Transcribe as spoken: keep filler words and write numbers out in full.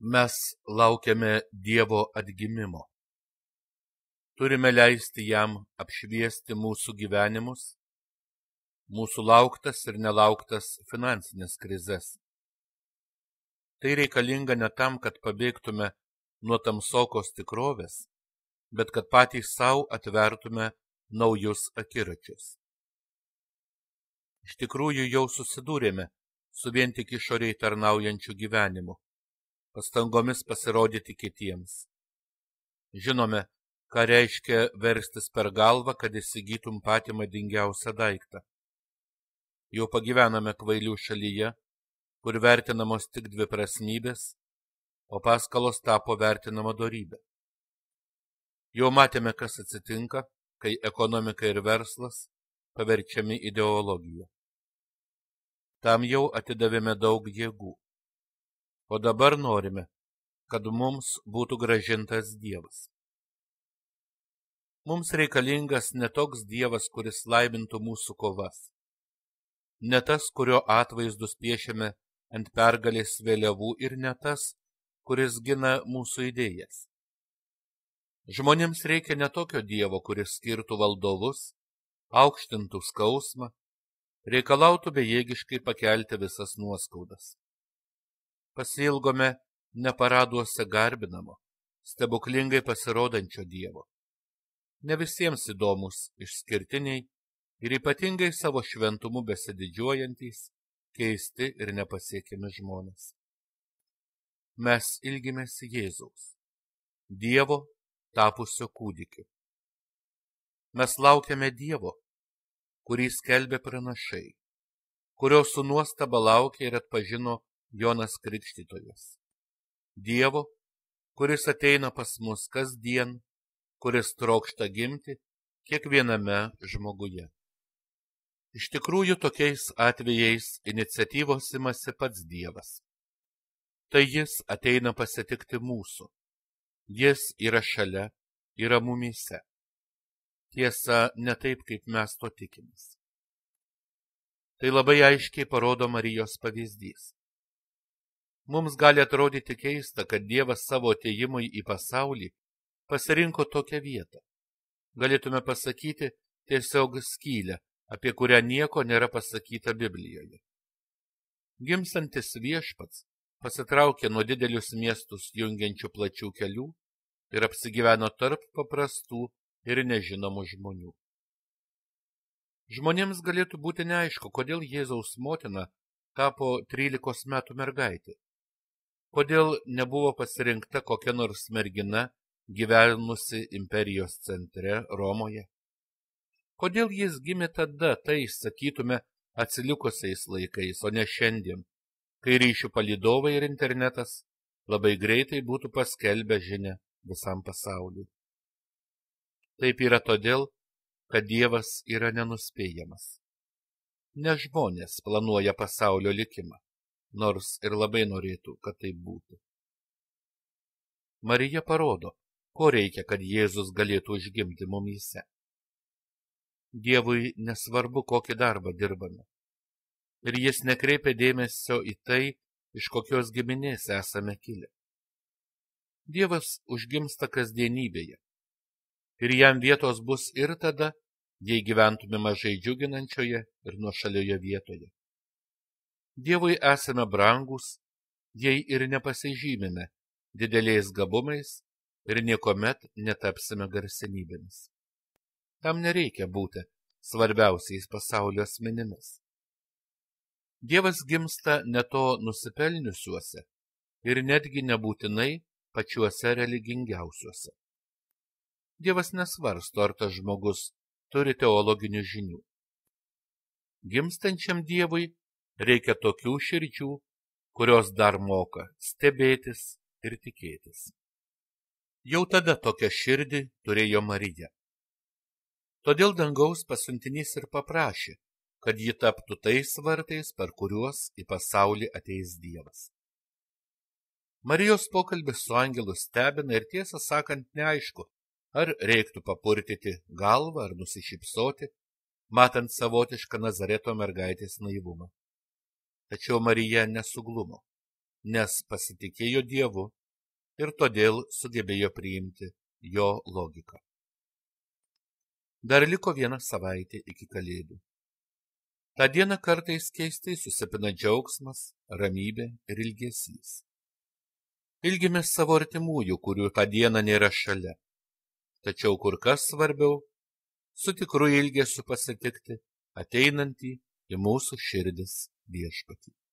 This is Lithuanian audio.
Mes laukiame Dievo atgimimo. Turime leisti jam apšviesti mūsų gyvenimus, mūsų lauktas ir nelauktas finansinės krizes. Tai reikalinga ne tam, kad pabėgtume nuo tamsokos tikrovės, bet kad patys savo atvertume naujus akiračius. Iš tikrųjų jau susidūrėme su vien tik išoriai tarnaujančiu gyvenimu, pastangomis pasirodyti kitiems. Žinome, ką reiškia verstis per galvą, kad įsigytum patį madingiausią daiktą. Jau pagyvename kvailių šalyje, kur vertinamos tik dviprasmybės, o paskalos tapo vertinama dorybė. Jau matėme, kas atsitinka, kai ekonomika ir verslas paverčiami ideologija. Tam jau atidavėme daug jėgų. O dabar norime, kad mums būtų grąžintas Dievas. Mums reikalingas ne toks Dievas, kuris laimintų mūsų kovas. Ne tas, kurio atvaizdus piešiame ant pergalės vėliavų, ir ne tas, kuris gina mūsų idėjas. Žmonėms reikia ne tokio Dievo, kuris skirtų valdovus, aukštintų skausmą, reikalautų bejėgiškai pakelti visas nuoskaudas. Pasiilgome ne paraduose garbinamo, stebuklingai pasirodančio Dievo. Ne visiems įdomus, išskirtiniai ir ypatingai savo šventumu besididžiuojantys, keisti ir nepasiekiami žmonės. Mes ilgimės Jėzaus, Dievo tapusio kūdikiu. Mes laukiame Dievo, kurį skelbė pranašai, kurio su nuostaba laukė ir atpažino Jonas Krikštytojas. Dievo, kuris ateina pas mus kasdien, kuris trokšta gimti kiekviename žmoguje. Iš tikrųjų, tokiais atvejais iniciatyvos imasi pats Dievas. Tai jis ateina pasitikti mūsų. Jis yra šalia, yra mumyse. Tiesa, ne taip, kaip mes to tikimės. Tai labai aiškiai parodo Marijos pavyzdys. Mums gali atrodyti keista, kad Dievas savo atėjimui į pasaulį pasirinko tokią vietą. Galėtume pasakyti tiesiog skylę, apie kurią nieko nėra pasakyta Biblijoje. Gimstantis Viešpats pasitraukė nuo didelius miestus jungiančių plačių kelių ir apsigyveno tarp paprastų ir nežinomų žmonių. Žmonėms galėtų būti neaišku, kodėl Jėzaus motina tapo trylikos metų mergaitė. Kodėl nebuvo pasirinkta kokia nors mergina gyvenusi imperijos centre Romoje? Kodėl jis gimė tada, tai sakytume, atsilikusiais laikais, o ne šiandien, kai ryšių palydovai ir internetas labai greitai būtų paskelbę žinią visam pasauliui? Taip yra todėl, kad Dievas yra nenuspėjamas. Ne žmonės planuoja pasaulio likimą, nors ir labai norėtų, kad tai būtų. Marija parodo, ko reikia, kad Jėzus galėtų užgimti mumyse. Dievui nesvarbu, kokį darbą dirbame. Ir jis nekreipia dėmesio į tai, iš kokios giminės esame kilę. Dievas užgimsta kasdienybėje. Ir jam vietos bus ir tada, jei gyventume mažai džiuginančioje ir nuošalioje vietoje. Dievui esame brangus, jei ir nepasižymime dideliais gabumais ir niekuomet netapsime garsenybėmis. Tam nereikia būti svarbiausiais pasaulio asmenimis. Dievas gimsta ne to nusipelniusiuose ir netgi nebūtinai pačiuose religingiausiuose. Dievas nesvarsto, ar tas žmogus turi teologinių žinių. Gimstančiam Dievui reikia tokių širdžių, kurios dar moka stebėtis ir tikėtis. Jau tada tokią širdį turėjo Marija. Todėl dangaus pasiuntinys ir paprašė, kad ji taptų tais vartais, per kuriuos į pasaulį ateis Dievas. Marijos pokalbis su angelu stebina ir tiesą sakant neaišku, ar reiktų papurtyti galvą ar nusišypsoti, matant savotišką Nazareto mergaitės naivumą. Tačiau Marija nesuglumo. nes pasitikėjo Dievu ir todėl sugebėjo priimti jo logiką. Dar liko viena savaitė iki Kalėdų. Ta diena kartais keistai susipina džiaugsmas, ramybė ir ilgesys. Ilgimės savo artimųjų, kurių tą dieną nėra šalia. Tačiau kur kas svarbiau, su tikru ilgesiu pasitikti ateinantį į mūsų širdis Viešpatį.